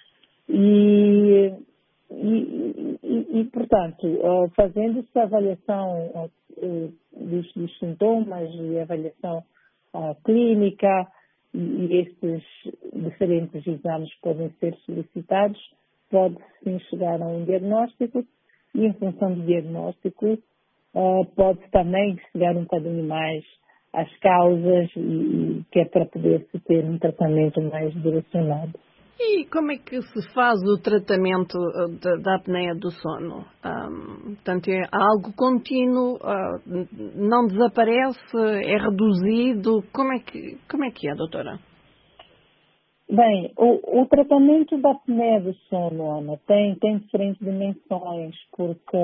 E E, e, e, portanto, uh, fazendo-se a avaliação uh, dos, dos sintomas e a avaliação uh, clínica e, e estes diferentes exames podem ser solicitados, pode-se chegar a um diagnóstico e, em função do diagnóstico, uh, pode-se também chegar um bocadinho mais às causas e, e que é para poder-se ter um tratamento mais direcionado. E como é que se faz o tratamento da, da apneia do sono? Um, portanto, é algo contínuo, uh, não desaparece, é reduzido? Como é que, como é, que é, doutora? Bem, o, o tratamento da apneia do sono, Ana, tem, tem diferentes dimensões, porque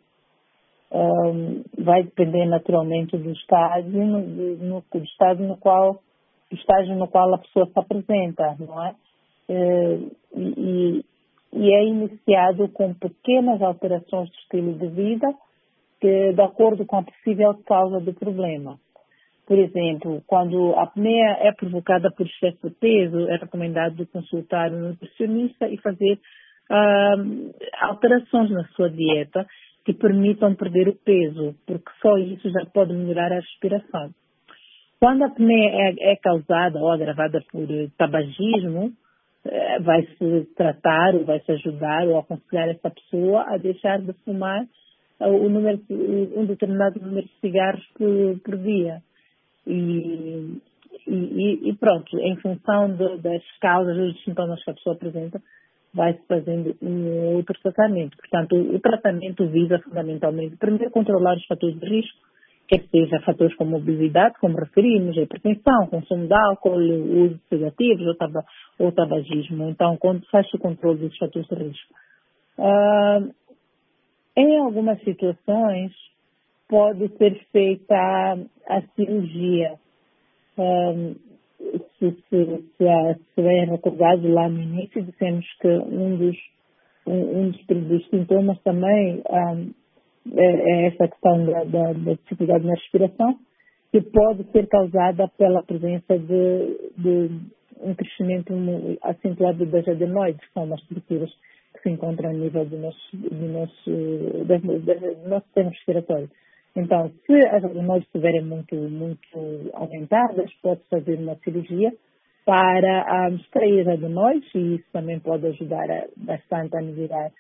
um, vai depender naturalmente do estágio, no, no, do estado no qual, do estágio no qual a pessoa se apresenta, não é? Uh, e, e é iniciado com pequenas alterações de estilo de vida que, de acordo com a possível causa do problema. Por exemplo, quando a apneia é provocada por excesso de peso, é recomendado consultar um nutricionista e fazer uh, alterações na sua dieta que permitam perder o peso, porque só isso já pode melhorar a respiração. Quando a apneia é, é causada ou agravada por tabagismo, vai-se tratar, ou vai-se ajudar ou aconselhar essa pessoa a deixar de fumar o número, um determinado número de cigarros por, por dia. E, e, e pronto, em função de, das causas, dos sintomas que a pessoa apresenta, vai-se fazendo um outro tratamento. Portanto, o, o tratamento visa fundamentalmente, primeiro, controlar os fatores de risco, quer seja fatores como obesidade, como referimos, a hipertensão, consumo de álcool, o uso de sedativos ou, taba, ou tabagismo. Então, quando faz o controle dos fatores de risco. Uh, em algumas situações, pode ser feita a, a cirurgia. Uh, se, se, se, a, se é recordado lá no início, dissemos que um dos, um, um dos, dos sintomas também uh, é essa questão da, da, da dificuldade na respiração, que pode ser causada pela presença de, de um crescimento acentuado das adenoides, que são umas estruturas que se encontram a nível do nosso, do nosso, do nosso sistema respiratório. Então, se as adenoides estiverem muito, muito aumentadas, pode fazer uma cirurgia para um, extrair as adenoides, e isso também pode ajudar a, bastante a melhorar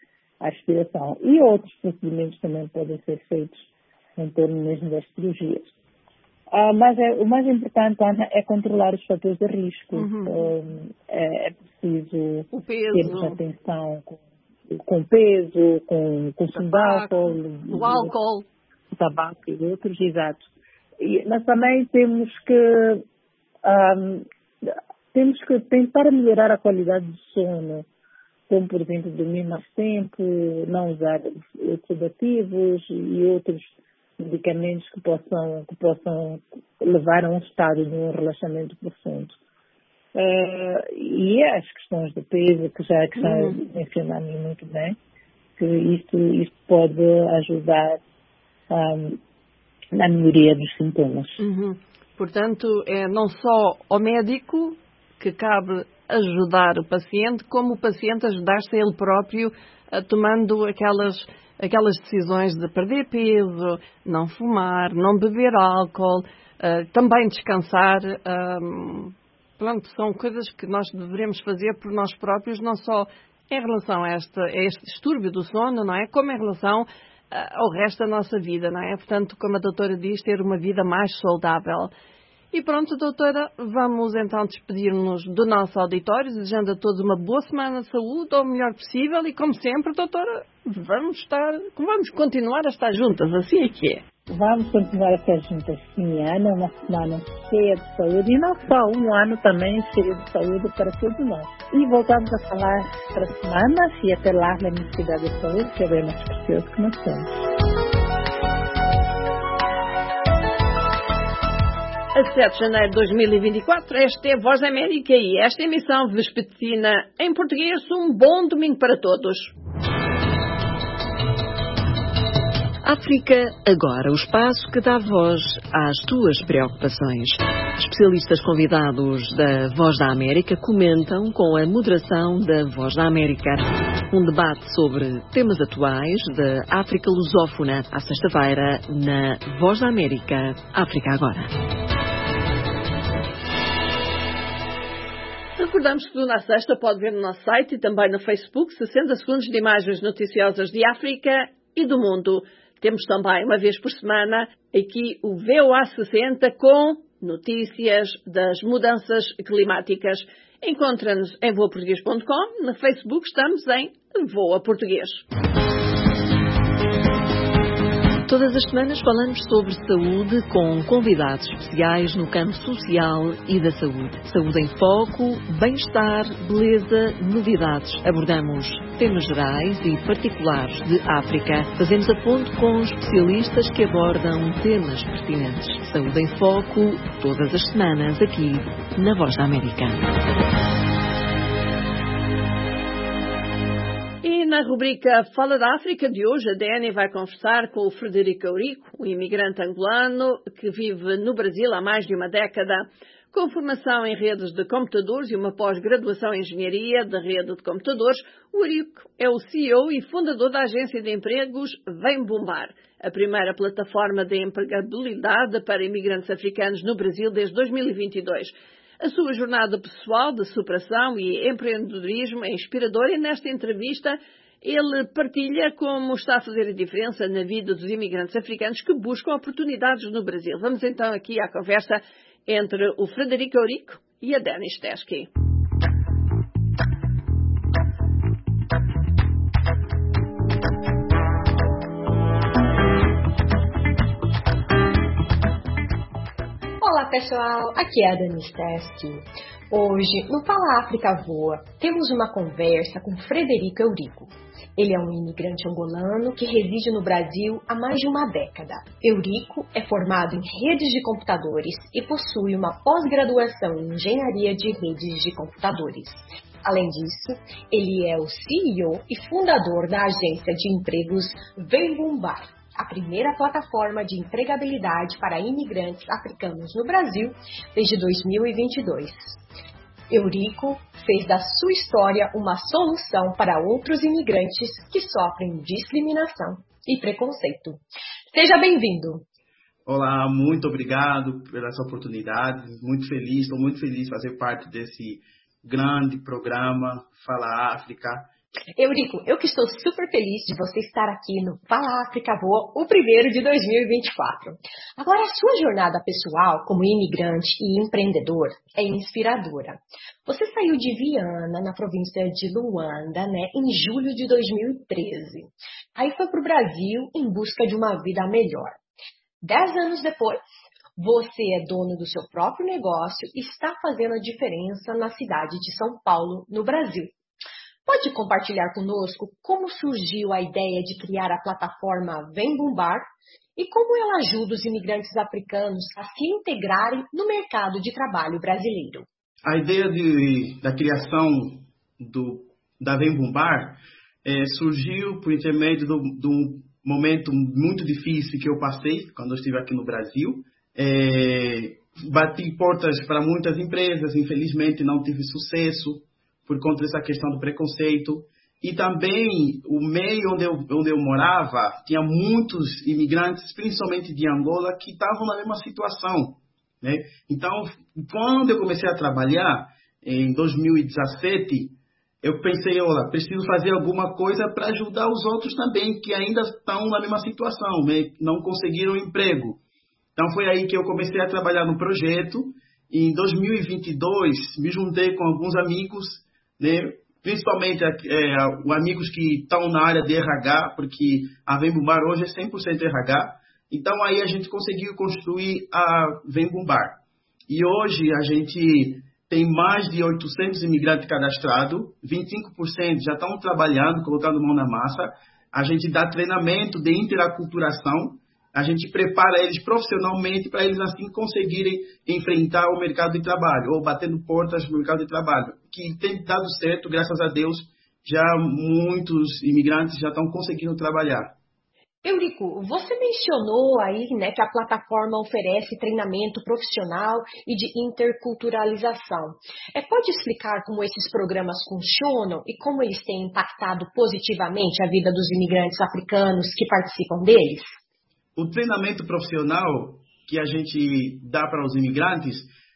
à aspiração. E outros procedimentos também podem ser feitos em torno mesmo das cirurgias. Ah, mas é, o mais importante, Ana, é controlar os fatores de risco. Uhum. É, é preciso o peso. termos atenção com, com o peso, com o consumo de álcool, o álcool, o tabaco e outros, exato. E, mas também temos que, um, temos que tentar melhorar a qualidade do sono, como, por exemplo, dormir mais tempo, não usar sedativos e outros medicamentos que possam, que possam levar a um estado de um relaxamento profundo. Uh, e as questões do peso, que já, que já uhum. mencionaram muito bem, que isto, isto pode ajudar um, na melhoria dos sintomas. Uhum. Portanto, é não só ao médico que cabe ajudar o paciente, como o paciente ajudar-se a ele próprio, uh, tomando aquelas, aquelas decisões de perder peso, não fumar, não beber álcool, uh, também descansar. Um, pronto, são coisas que nós devemos fazer por nós próprios, não só em relação a, esta, a este distúrbio do sono, não é? Como em relação ao resto da nossa vida, não é? Portanto, como a doutora diz, ter uma vida mais saudável. E pronto, doutora, vamos então despedir-nos do nosso auditório, desejando a todos uma boa semana de saúde, ou o melhor possível, e como sempre, doutora, vamos estar, vamos continuar a estar juntas, assim é que é. Vamos continuar a estar juntas, sim, Ana, uma semana cheia de saúde, e não só, um ano também cheio de saúde para todos nós. E voltamos a falar para a semana, e até lá, na necessidade de saúde, que é bem mais precioso que nós temos. A sete de janeiro de dois mil e vinte e quatro, esta é a Voz da América e esta emissão vespertina em português. Um bom domingo para todos. África Agora, o espaço que dá voz às tuas preocupações. Especialistas convidados da Voz da América comentam com a moderação da Voz da América. Um debate sobre temas atuais da África lusófona, à sexta-feira, na Voz da América, África Agora. Recordamos que na sexta pode ver no nosso site e também no Facebook sessenta segundos de imagens noticiosas de África e do mundo. Temos também, uma vez por semana, aqui o V O A sessenta com notícias das mudanças climáticas. Encontra-nos em voa português ponto com. No Facebook estamos em Voa Português. Todas as semanas falamos sobre saúde com convidados especiais no campo social e da saúde. Saúde em foco, bem-estar, beleza, novidades. Abordamos temas gerais e particulares de África. Fazemos a ponte com especialistas que abordam temas pertinentes. Saúde em foco, todas as semanas aqui na Voz da América. E na rubrica Fala da África de hoje, a Dani vai conversar com o Frederico Eurico, um imigrante angolano que vive no Brasil há mais de uma década. Com formação em redes de computadores e uma pós-graduação em engenharia da rede de computadores, o Eurico é o C E O e fundador da agência de empregos Vem Bombar, a primeira plataforma de empregabilidade para imigrantes africanos no Brasil desde dois mil e vinte e dois. A sua jornada pessoal de superação e empreendedorismo é inspiradora e nesta entrevista ele partilha como está a fazer a diferença na vida dos imigrantes africanos que buscam oportunidades no Brasil. Vamos então aqui à conversa entre o Frederico Eurico e a Dani Stesky. Olá pessoal, aqui é a Dani Stesky. Hoje, no Fala África Voa, temos uma conversa com Frederico Eurico. Ele é um imigrante angolano que reside no Brasil há mais de uma década. Eurico é formado em redes de computadores e possui uma pós-graduação em engenharia de redes de computadores. Além disso, ele é o C E O e fundador da agência de empregos Vem Bombar, a primeira plataforma de empregabilidade para imigrantes africanos no Brasil desde dois mil e vinte e dois. Eurico fez da sua história uma solução para outros imigrantes que sofrem discriminação e preconceito. Seja bem-vindo! Olá, muito obrigado pela essa oportunidade. Muito feliz, estou muito feliz de fazer parte desse grande programa Fala África Eurico, eu que estou super feliz de você estar aqui no Fala África Voa, o primeiro de dois mil e vinte e quatro. Agora, a sua jornada pessoal como imigrante e empreendedor é inspiradora. Você saiu de Viana, na província de Luanda, né, em julho de dois mil e treze. Aí foi para o Brasil em busca de uma vida melhor. Dez anos depois, você é dono do seu próprio negócio e está fazendo a diferença na cidade de São Paulo, no Brasil. Pode compartilhar conosco como surgiu a ideia de criar a plataforma Vem Bumbar e como ela ajuda os imigrantes africanos a se integrarem no mercado de trabalho brasileiro? A ideia de, da criação do, da Vem Bumbar é, surgiu por intermédio de um momento muito difícil que eu passei quando eu estive aqui no Brasil. É, bati portas para muitas empresas, infelizmente não tive sucesso por conta dessa questão do preconceito. E também o meio onde eu, onde eu morava tinha muitos imigrantes, principalmente de Angola, que estavam na mesma situação, né? Então, quando eu comecei a trabalhar, em dois mil e dezessete, eu pensei, olha, preciso fazer alguma coisa para ajudar os outros também, que ainda estão na mesma situação, né? Não conseguiram emprego. Então, foi aí que eu comecei a trabalhar no projeto. E em dois mil e vinte e dois, me juntei com alguns amigos, né? Principalmente é, amigos que estão na área de R H, porque a Vem Bumbar hoje é cem por cento R H. Então, aí a gente conseguiu construir a Vem Bumbar. E hoje a gente tem mais de oitocentos imigrantes cadastrados, vinte e cinco por cento já estão trabalhando, colocando mão na massa. A gente dá treinamento de interaculturação. A gente prepara eles profissionalmente para eles assim conseguirem enfrentar o mercado de trabalho ou batendo portas no mercado de trabalho, que tem dado certo, graças a Deus. Já muitos imigrantes já estão conseguindo trabalhar. Eurico, você mencionou aí, né, que a plataforma oferece treinamento profissional e de interculturalização. É, pode explicar como esses programas funcionam e como eles têm impactado positivamente a vida dos imigrantes africanos que participam deles? O treinamento profissional que a gente dá para os imigrantes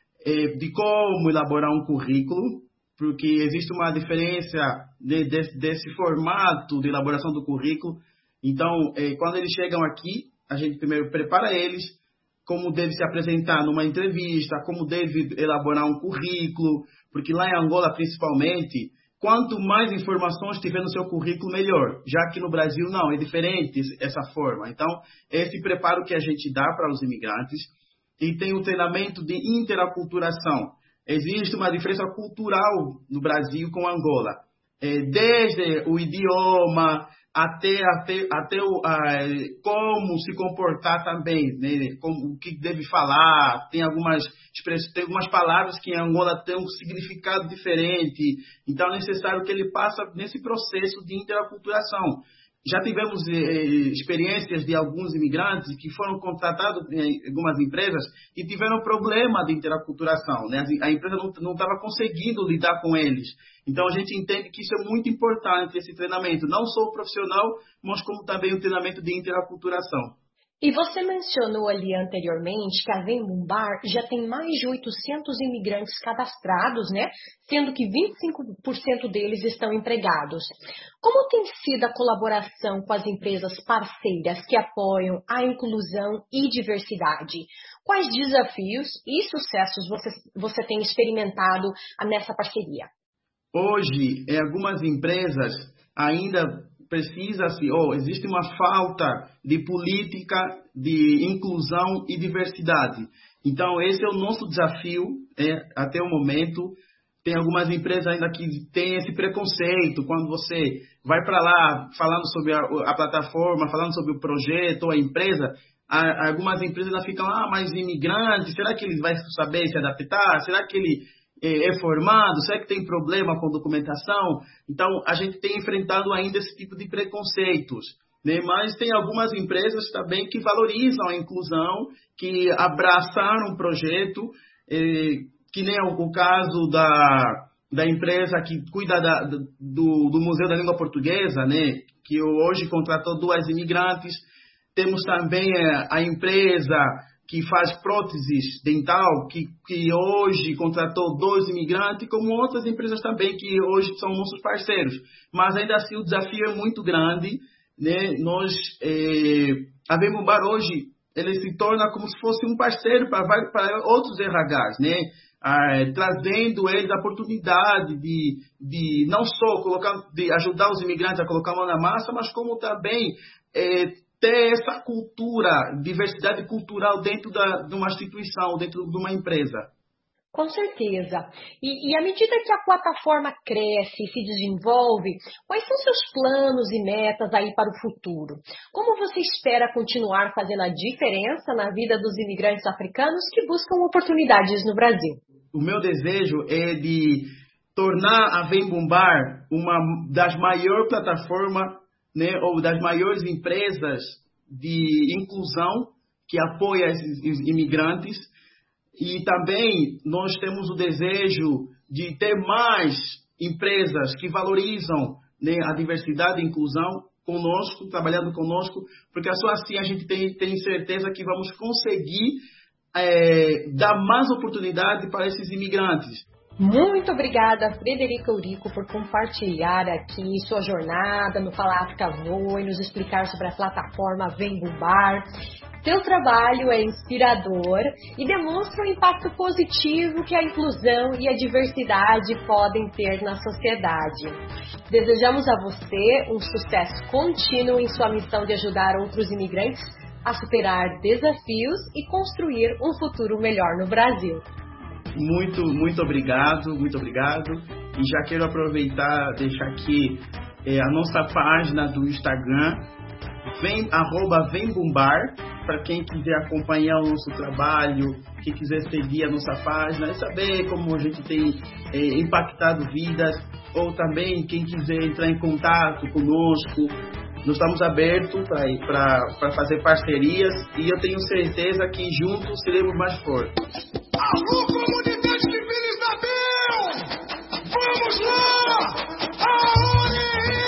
é de como elaborar um currículo, porque existe uma diferença de, de, desse formato de elaboração do currículo. Então, é, quando eles chegam aqui, a gente primeiro prepara eles como deve se apresentar numa entrevista, como deve elaborar um currículo, porque lá em Angola, principalmente, quanto mais informações tiver no seu currículo, melhor. Já que no Brasil, não, é diferente essa forma. Então, esse preparo que a gente dá para os imigrantes. E tem o treinamento de interaculturação. Existe uma diferença cultural no Brasil com Angola. É, desde o idioma até, até, até o, a, como se comportar também, né? Como, o que deve falar. Tem algumas, tem algumas palavras que em Angola têm um significado diferente. Então, é necessário que ele passe nesse processo de interaculturação. Já tivemos eh, experiências de alguns imigrantes que foram contratados em algumas empresas e tiveram problema de interaculturação, né? A empresa não estava conseguindo lidar com eles. Então, a gente entende que isso é muito importante, esse treinamento, não só o profissional, mas como também o treinamento de interaculturação. E você mencionou ali anteriormente que a Vem Bumbar já tem mais de oitocentos imigrantes cadastrados, né? Sendo que vinte e cinco por cento deles estão empregados. Como tem sido a colaboração com as empresas parceiras que apoiam a inclusão e diversidade? Quais desafios e sucessos você, você tem experimentado nessa parceria? Hoje, em algumas empresas ainda precisa-se, ou oh, existe uma falta de política de inclusão e diversidade. Então, esse é o nosso desafio, é, até o momento. Tem algumas empresas ainda que têm esse preconceito. Quando você vai para lá falando sobre a, a plataforma, falando sobre o projeto ou a empresa, a, algumas empresas ainda ficam, ah, mas imigrante, será que ele vai saber se adaptar? Será que ele é formado? Será que tem problema com documentação? Então, a gente tem enfrentado ainda esse tipo de preconceitos, né? Mas tem algumas empresas também que valorizam a inclusão, que abraçaram um projeto, eh, que nem o caso da, da empresa que cuida da, do, do Museu da Língua Portuguesa, né? Que hoje contratou duas imigrantes. Temos também a empresa que faz próteses dental, que, que hoje contratou dois imigrantes, como outras empresas também, que hoje são nossos parceiros. Mas ainda assim o desafio é muito grande, né? Nós, é, a Vem Bombar hoje, ele se torna como se fosse um parceiro para, para outros R Hs, né? Ah, trazendo eles a oportunidade de, de não só colocar, de ajudar os imigrantes a colocar a mão na massa, mas como também é, ter essa cultura, diversidade cultural dentro da, de uma instituição, dentro de uma empresa. Com certeza. E, e à medida que a plataforma cresce e se desenvolve, quais são seus planos e metas aí para o futuro? Como você espera continuar fazendo a diferença na vida dos imigrantes africanos que buscam oportunidades no Brasil? O meu desejo é de tornar a Vem Bombar uma das maiores plataformas, né, ou das maiores empresas de inclusão que apoia esses imigrantes. E também nós temos o desejo de ter mais empresas que valorizam, né, a diversidade e inclusão conosco, trabalhando conosco, porque só assim a gente tem, tem certeza que vamos conseguir é, dar mais oportunidade para esses imigrantes. Muito obrigada, Frederica Eurico, por compartilhar aqui sua jornada no Fala África Voa e nos explicar sobre a plataforma Vem Bombar. Seu trabalho é inspirador e demonstra o impacto positivo que a inclusão e a diversidade podem ter na sociedade. Desejamos a você um sucesso contínuo em sua missão de ajudar outros imigrantes a superar desafios e construir um futuro melhor no Brasil. Muito, muito obrigado, muito obrigado. E já quero aproveitar, deixar aqui é, a nossa página do Instagram, vem, arroba Vem Bombar, para quem quiser acompanhar o nosso trabalho, quem quiser seguir a nossa página e saber como a gente tem é, impactado vidas, ou também quem quiser entrar em contato conosco. Nós estamos abertos para fazer parcerias e eu tenho certeza que juntos seremos mais fortes. Alô, comunidade de Vila Isabel! Vamos lá! Aonde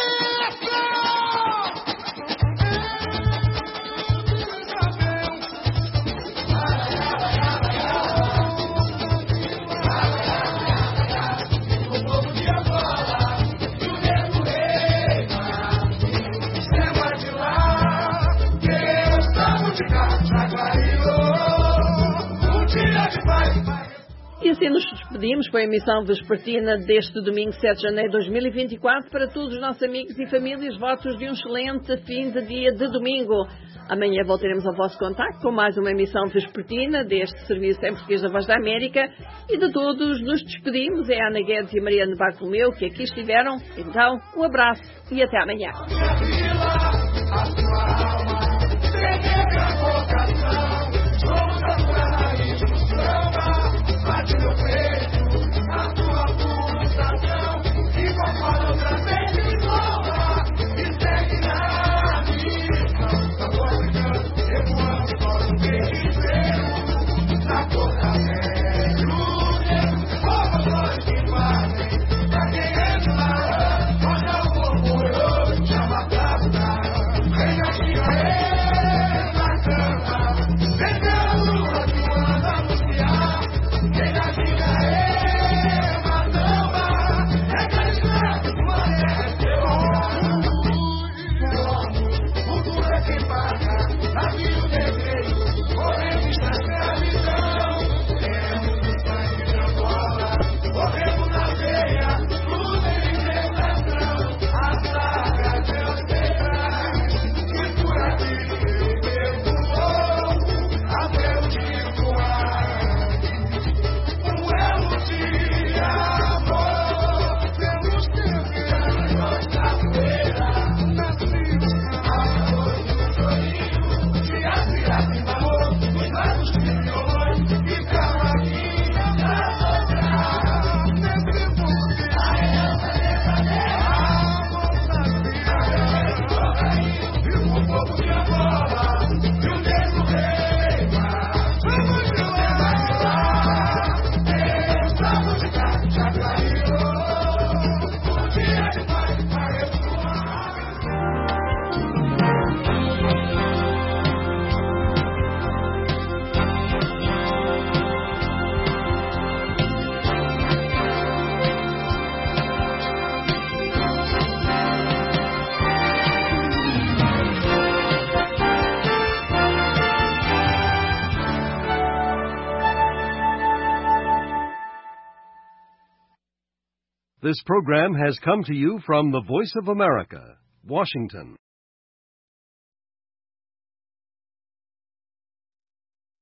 o povo de Angola, do mesmo reino, você vai de lá, que estamos de cá, Jaguariô, um dia de paz. E assim nos despedimos com a emissão vespertina deste domingo, sete de janeiro de dois mil e vinte e quatro. Para todos os nossos amigos e famílias, votos de um excelente fim de dia de domingo. Amanhã voltaremos ao vosso contacto com mais uma emissão vespertina deste serviço em português da Voz da América. E de todos nos despedimos. É a Ana Guedes e a Mariana Bartolomeu que aqui estiveram. Então, um abraço e até amanhã. Bate no peito, a tua pulsação, e concorda outra vez de novo, e segue na missão. Não vou ficando, revoando, fora um guerreiro, na porta velho, povos que fazem, pra quem é de lá, olha o povo, eu te chamo a casa, vem aqui a ele. This program has come to you from the Voice of America, Washington.